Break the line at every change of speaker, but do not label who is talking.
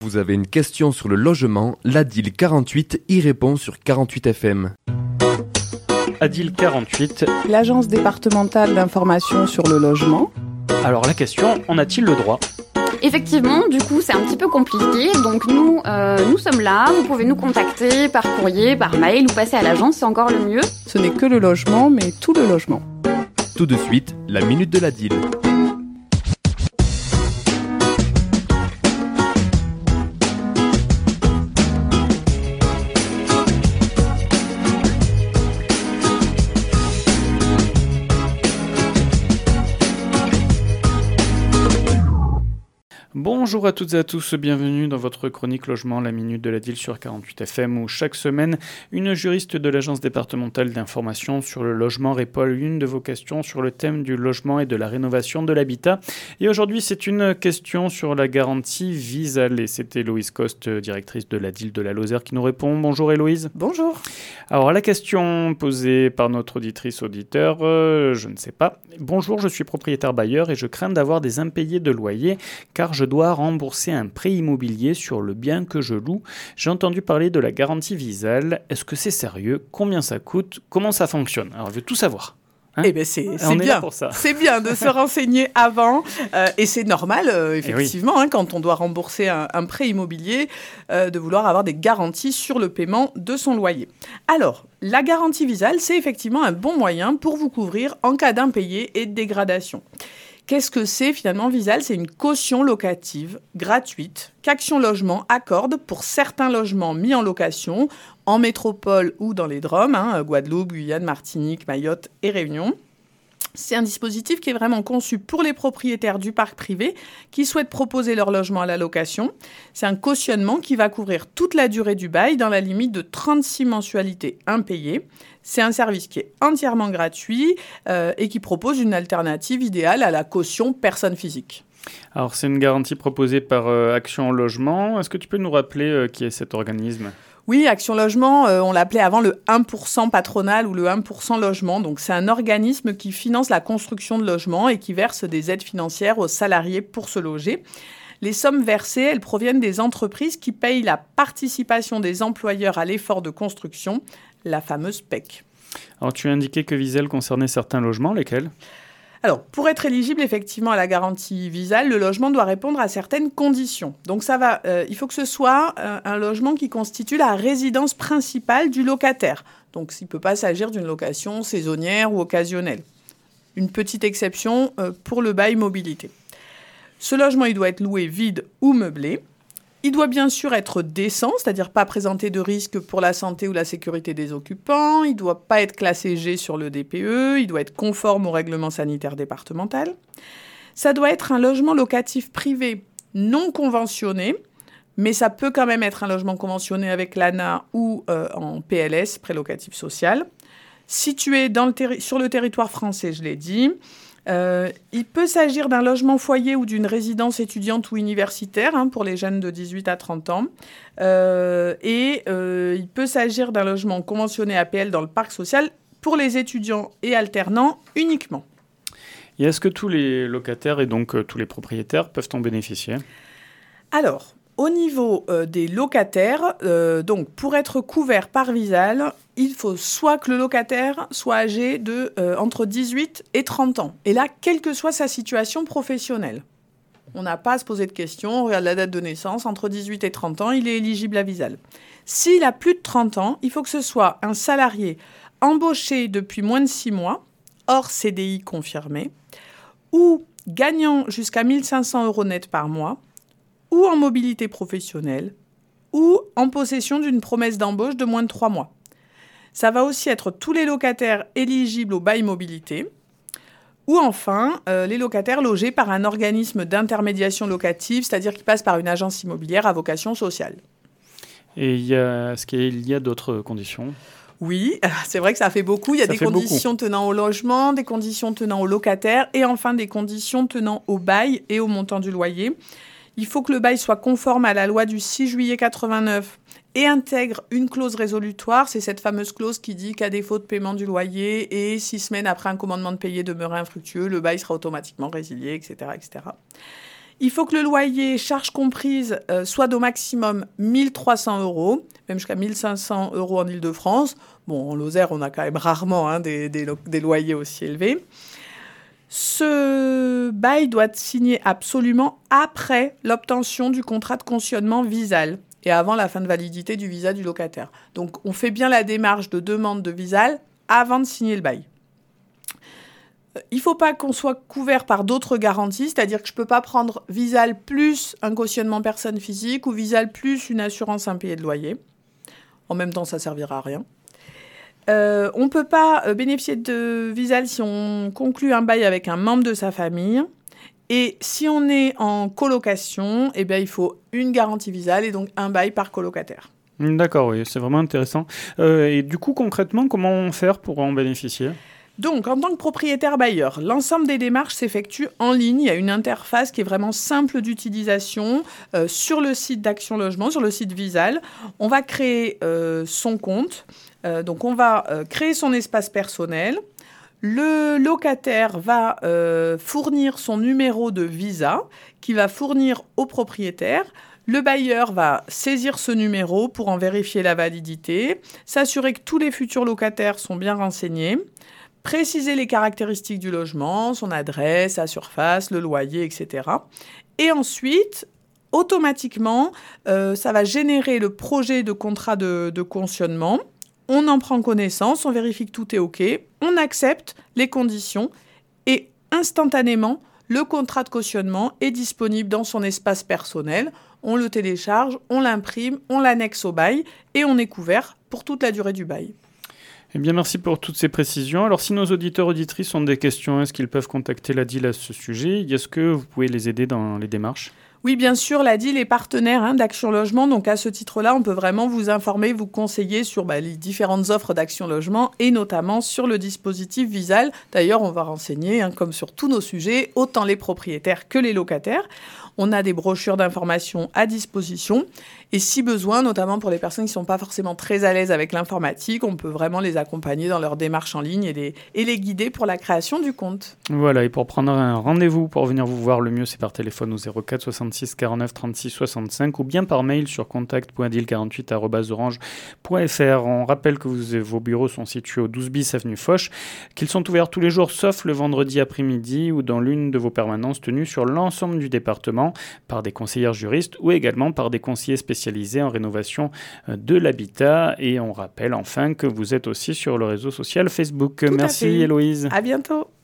vous avez une question sur le logement, l'ADIL 48 y répond sur 48 FM.
ADIL 48.
L'Agence départementale d'information sur le logement.
Alors la question, en a-t-il le droit ?
Effectivement, du coup, c'est un petit peu compliqué. Donc nous sommes là. Vous pouvez nous contacter par courrier, par mail ou passer à l'agence, c'est encore le mieux.
Ce n'est que le logement, mais tout le logement.
Tout de suite, la minute de l'ADIL.
Bonjour à toutes et à tous, bienvenue dans votre chronique logement, la minute de l'ADIL sur 48 FM, où chaque semaine, une juriste de l'Agence départementale d'information sur le logement répond à l'une de vos questions sur le thème du logement et de la rénovation de l'habitat. Et aujourd'hui, c'est une question sur la garantie Visale. Et c'est Héloïse Coste, directrice de l'ADIL de la Lozère, qui nous répond. Bonjour Héloïse.
Bonjour.
Alors la question posée par notre auditrice-auditeur, je ne sais pas. Bonjour, je suis propriétaire bailleur et je crains d'avoir des impayés de loyer car je dois rembourser un prêt immobilier sur le bien que je loue. J'ai entendu parler de la garantie Visale. Est-ce que c'est sérieux ? Combien ça coûte ? Comment ça fonctionne ? Alors je veux tout savoir.
Eh bien, c'est bien. C'est bien de se renseigner avant. Et c'est normal, effectivement, oui. Quand on doit rembourser un prêt immobilier, de vouloir avoir des garanties sur le paiement de son loyer. Alors, la garantie Visale, c'est effectivement un bon moyen pour vous couvrir en cas d'impayé et de dégradation. Qu'est-ce que c'est finalement Visale ? C'est une caution locative gratuite qu'Action Logement accorde pour certains logements mis en location en métropole ou dans les DROM, Guadeloupe, Guyane, Martinique, Mayotte et Réunion. C'est un dispositif qui est vraiment conçu pour les propriétaires du parc privé qui souhaitent proposer leur logement à la location. C'est un cautionnement qui va couvrir toute la durée du bail dans la limite de 36 mensualités impayées. C'est un service qui est entièrement gratuit et qui propose une alternative idéale à la caution personne physique.
Alors, c'est une garantie proposée par Action Logement. Est-ce que tu peux nous rappeler qui est cet organisme ?
Oui, Action Logement, on l'appelait avant le 1% patronal ou le 1% logement. Donc, c'est un organisme qui finance la construction de logements et qui verse des aides financières aux salariés pour se loger. Les sommes versées, elles proviennent des entreprises qui payent la participation des employeurs à l'effort de construction, la fameuse PEC.
Alors, tu as indiqué que Visale concernait certains logements, lesquels ?
Alors, pour être éligible effectivement à la garantie Visale, le logement doit répondre à certaines conditions. Donc, il faut que ce soit un logement qui constitue la résidence principale du locataire. Donc, il ne peut pas s'agir d'une location saisonnière ou occasionnelle. Une petite exception pour le bail mobilité. Ce logement, il doit être loué vide ou meublé. Il doit bien sûr être décent, c'est-à-dire pas présenter de risque pour la santé ou la sécurité des occupants. Il ne doit pas être classé G sur le DPE. Il doit être conforme au règlement sanitaire départemental. Ça doit être un logement locatif privé non conventionné, mais ça peut quand même être un logement conventionné avec l'ANA ou en PLS, prélocatif social. Situé sur le territoire français, je l'ai dit. Il peut s'agir d'un logement foyer ou d'une résidence étudiante ou universitaire pour les jeunes de 18 à 30 ans. Il peut s'agir d'un logement conventionné APL dans le parc social pour les étudiants et alternants uniquement.
Et est-ce que tous les locataires et donc tous les propriétaires peuvent en bénéficier ? Alors,
au niveau des locataires, donc pour être couvert par Visale, il faut soit que le locataire soit âgé de entre 18 et 30 ans. Et là, quelle que soit sa situation professionnelle. On n'a pas à se poser de questions, on regarde la date de naissance, entre 18 et 30 ans, il est éligible à Visale. S'il a plus de 30 ans, il faut que ce soit un salarié embauché depuis moins de 6 mois, hors CDI confirmé, ou gagnant jusqu'à 1 500 € net par mois, ou en mobilité professionnelle, ou en possession d'une promesse d'embauche de moins de 3 mois. Ça va aussi être tous les locataires éligibles au bail mobilité, ou enfin les locataires logés par un organisme d'intermédiation locative, c'est-à-dire qui passe par une agence immobilière à vocation sociale.
Et est-ce qu'il y a d'autres conditions ?
Oui, c'est vrai que ça fait beaucoup. Il y a des conditions tenant au logement, des conditions tenant au locataire et enfin des conditions tenant au bail et au montant du loyer. Il faut que le bail soit conforme à la loi du 6 juillet 89 et intègre une clause résolutoire. C'est cette fameuse clause qui dit qu'à défaut de paiement du loyer et 6 semaines après un commandement de payer demeuré infructueux, le bail sera automatiquement résilié, etc., etc. Il faut que le loyer, charges comprises, soit d'au maximum 1 300 €, même jusqu'à 1 500 € en Île-de-France. Bon, en Lozère, on a quand même rarement des loyers aussi élevés. Ce bail doit être signé absolument après l'obtention du contrat de cautionnement Visale et avant la fin de validité du visa du locataire. Donc, on fait bien la démarche de demande de Visale avant de signer le bail. Il ne faut pas qu'on soit couvert par d'autres garanties, c'est-à-dire que je ne peux pas prendre Visale plus un cautionnement personne physique ou Visale plus une assurance impayée de loyer. En même temps, ça ne servira à rien. On ne peut pas bénéficier de Visale si on conclut un bail avec un membre de sa famille. Et si on est en colocation, eh bien, il faut une garantie Visale et donc un bail par colocataire.
D'accord, oui, c'est vraiment intéressant. Et du coup, concrètement, comment faire pour en bénéficier ?
Donc, en tant que propriétaire bailleur, l'ensemble des démarches s'effectue en ligne. Il y a une interface qui est vraiment simple d'utilisation sur le site d'Action Logement, sur le site Visale. On va créer son compte. Donc, on va créer son espace personnel. Le locataire va fournir son numéro de visa qu'il va fournir au propriétaire. Le bailleur va saisir ce numéro pour en vérifier la validité, s'assurer que tous les futurs locataires sont bien renseignés, préciser les caractéristiques du logement, son adresse, sa surface, le loyer, etc. Et ensuite, automatiquement, ça va générer le projet de contrat de cautionnement. On en prend connaissance, on vérifie que tout est OK, on accepte les conditions et instantanément, le contrat de cautionnement est disponible dans son espace personnel. On le télécharge, on l'imprime, on l'annexe au bail et on est couvert pour toute la durée du bail.
Eh bien, merci pour toutes ces précisions. Alors, si nos auditeurs auditrices ont des questions, est-ce qu'ils peuvent contacter la DIL à ce sujet ? Est-ce que vous pouvez les aider dans les démarches ?
Oui, bien sûr, la DIL est partenaire d'Action Logement. Donc, à ce titre-là, on peut vraiment vous informer, vous conseiller sur les différentes offres d'Action Logement et notamment sur le dispositif Visale. D'ailleurs, on va renseigner, comme sur tous nos sujets, autant les propriétaires que les locataires. On a des brochures d'information à disposition. Et si besoin, notamment pour les personnes qui ne sont pas forcément très à l'aise avec l'informatique, on peut vraiment les accompagner dans leur démarche en ligne et les guider pour la création du compte.
Voilà, et pour prendre un rendez-vous, pour venir vous voir, le mieux c'est par téléphone au 04 66 49 36 65 ou bien par mail sur contact.adil48@orange.fr. On rappelle que vos bureaux sont situés au 12 bis avenue Foch, qu'ils sont ouverts tous les jours sauf le vendredi après-midi ou dans l'une de vos permanences tenues sur l'ensemble du département par des conseillères juristes ou également par des conseillers spécialisés en rénovation de l'habitat. Et on rappelle enfin que vous êtes aussi sur le réseau social Facebook. Merci Héloïse.
À bientôt.